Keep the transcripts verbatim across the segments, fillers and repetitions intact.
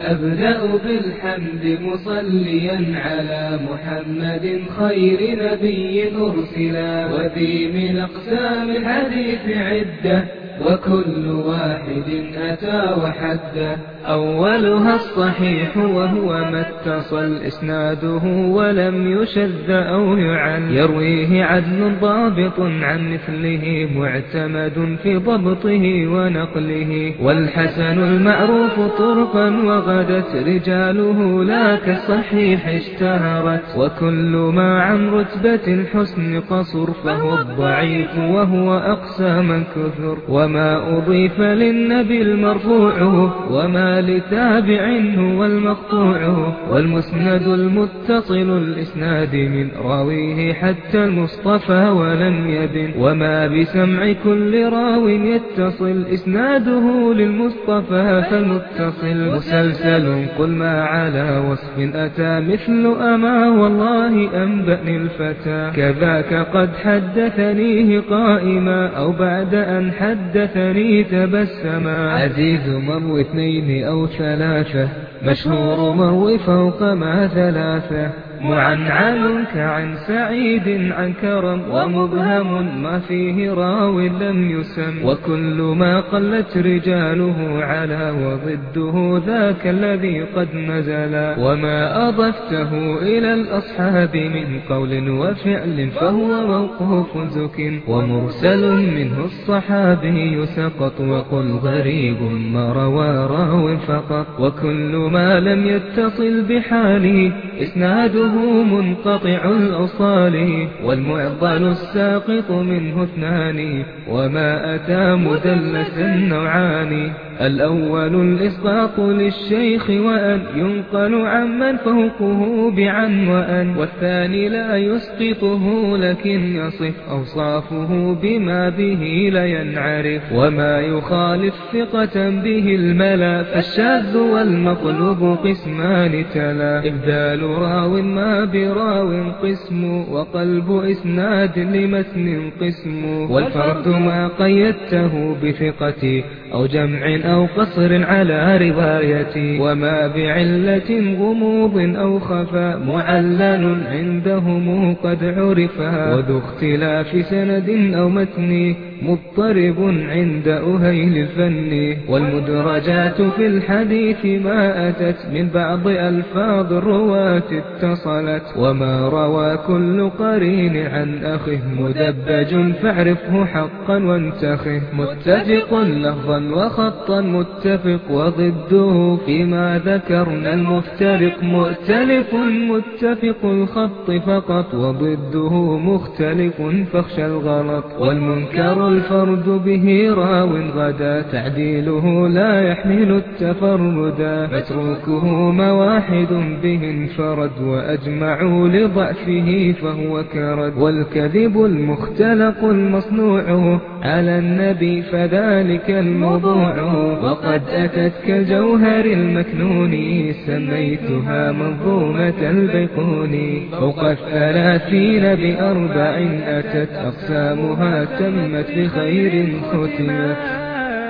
أبدأ بالحمد مصليا على محمد خير نبي أرسلا، وذي من أقسام الحديث عدة وكل واحد أتى وحده. أولها الصحيح وهو ما اتصل إسناده ولم يشذ أو يعل، يرويه عدل ضابط عن مثله معتمد في ضبطه ونقله. والحسن المعروف طرقا وغدت رجاله لا كالصحيح اشتهرت، وكل ما عن رتبة الحسن قصر فهو الضعيف وهو أقسى من كثر. وما أضيف للنبي المرفوع وما لتابع هو المقطوع، والمسند المتصل الإسناد من راويه حتى المصطفى ولم يبن. وما بسمع كل راو يتصل إسناده للمصطفى فالمتصل مسلسل. قل ما على وصف أتى مثل أما والله أنبأني الفتى، كذاك قد حدثنيه قائما أو بعد أن حدثني تبسما. عزيز مروي اثنين أو ثلاثة، مشهور مروي فوق ما ثلاثة. معنعن كعن سعيد عن كرم، ومبهم ما فيه راو لم يسم. وكل ما قلت رجاله على وضده ذاك الذي قد نزلا. وما أضفته إلى الأصحاب من قول وفعل فهو موقوف زك، ومرسل منه الصحابي سقط. وقل غريب ما روى راو فقط، وكل ما لم يتصل بحاله إسناده منقطع الأصال. والمعضل الساقط منه اثنان، وما أتى مدلسا نوعان. الأول الإسقاط للشيخ وأن ينقل عمن فوقه بعن وأن، والثاني لا يسقطه لكن يصف أوصافه بما به لينعرف. وما يخالف ثقة به الملا فالشاذ والمطلوب قسمان تلا. إبدال راو ما براو قسم، وقلب إسناد لمتن قسم. والفرد ما قيدته بثقة أو جمع أو قصر على روايتي. وما بعلة غموض أو خفاء معلل عندهم قد عرفا. وذو اختلاف سند أو متن مضطرب عند أهيل الفن. والمدرجات في الحديث ما أتت من بعض ألفاظ الرواة اتصلت. وما روى كل قرين عن أخه مدبج فاعرفه حقا وانتخه. متفق لفظا وخطا متفق، وضده فيما ذكرنا المفترق. مؤتلف متفق الخط فقط، وضده مختلف فاخشى الغلط. والمنكر الفرد به راو غدا تعديله لا يحمل التفردا. متروكه ما واحد به انفرد، وأجمعوا لضعفه فهو كرد. والكذب المختلق المصنوع على النبي فذلك الموضوع. وقد أتت كالجوهر المكنون سميتها منظومة البيقوني. فوق الثلاثين بأربع أتت أقسامها تمت بخير ختمت.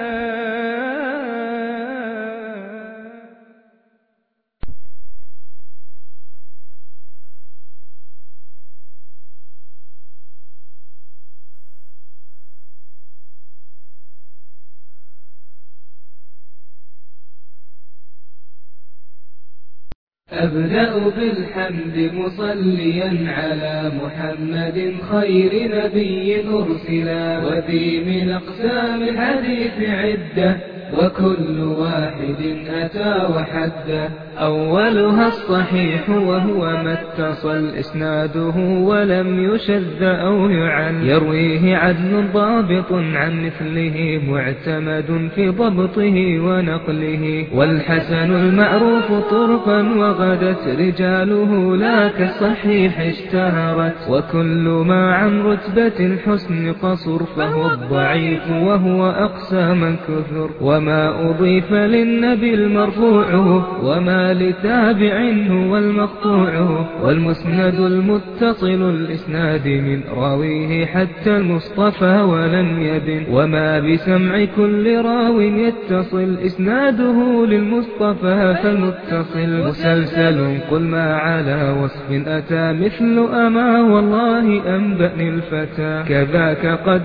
أبدأ بالحمد مصليا على محمد خير نبي أرسلا، وذي من أقسام الحديث عدة وكل واحد أتى وحده. أولها الصحيح وهو ما اتصل إسناده ولم يشذ أو يعل، يرويه عدل ضابط عن مثله معتمد في ضبطه ونقله. والحسن المعروف طرقا وغدت رجاله لا كالصحيح اشتهرت، وكل ما عن رتبة الحسن قصر فهو الضعيف وهو أقسى من كثر. وما أضيف للنبي المرفوع وما لتابع هو المقطوع والمسند المتصل الإسناد من راويه حتى المصطفى ولم يبن وما بسمع كل راو يتصل إسناده للمصطفى فالمتصل مسلسل قل ما على وصف أتى مثل أما والله أنبأني الفتى كذاك قد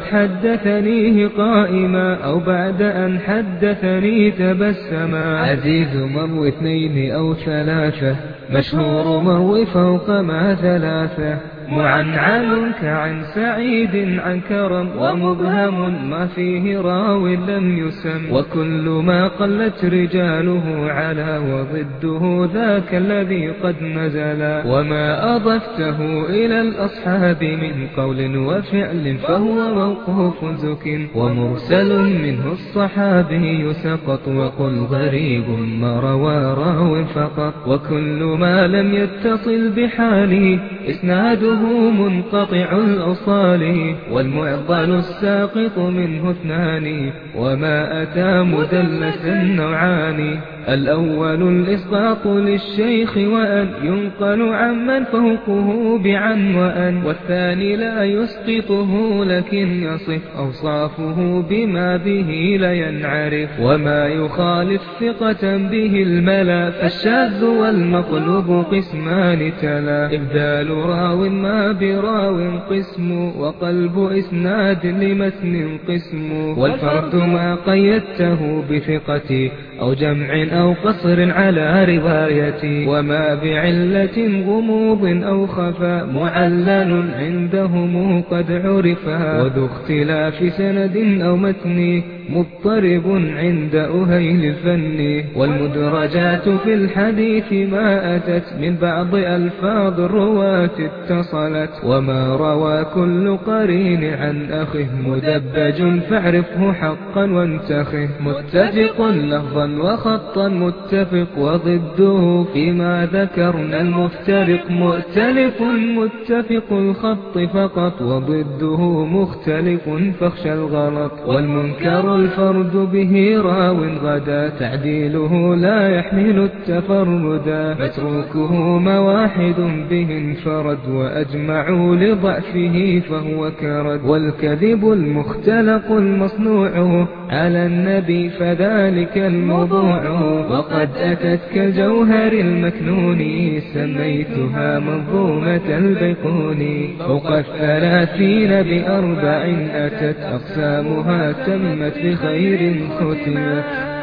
حدثنيه قائما أو بعد أن حدثني تبسما عزيز مروي اثنين أو ثلاثة مشهور مروي فوق ما ثلاثة معنعن كعن سعيد عن كرم ومبهم ما فيه راو لم يسم وكل ما قلت رجاله على وضده ذاك الذي قد نزلا وما أضفته إلى الأصحاب من قول وفعل فهو موقوف زك ومرسل منه الصحابي سقط وقل غريب ما روى راو فقط وكل ما لم يتصل بحاله إسناده منقطع الأصال والمعضل الساقط منه اثنان وما أتى مدلس نوعان الأول الإسقاط للشيخ وأن ينقل عمن فوقه بعن وأن والثاني لا يسقطه لكن يصف أوصافه بما به لينعرف وما يخالف ثقة به الملا فالشاذ والمقلوب قسمان تلا إبدال راو ما براو قسم وقلب إسناد لمتن قسم والفرد ما قيدته بثقة أو جمع أو قصر على رواية وما بعلة غموض أو خفاء معلل عندهم قد عرفا وذو اختلاف سند أو متن مضطرب عند أهيل الفن والمدرجات في الحديث ما أتت من بعض ألفاظ الرواة اتصلت وما روى كل قرين عن أخه مدبج فاعرفه حقا وانتخه متفق لفظا وخطا متفق وضده فيما ذكرنا المفترق مؤتلف متفق الخط فقط وضده مختلف فاخشى الغلط والمنكر الفرد به راو غدا تعديله لا يحمل التفردا متروكه ما واحد به انفرد وأجمعوا لضعفه فهو كرد والكذب المختلق المصنوع على النبي فذلك الموضوع وقد أتت كجوهر المكنون سميتها منظومة البيقوني فوق الثلاثين بأربع أتت أقسامها تمت بخير ختمت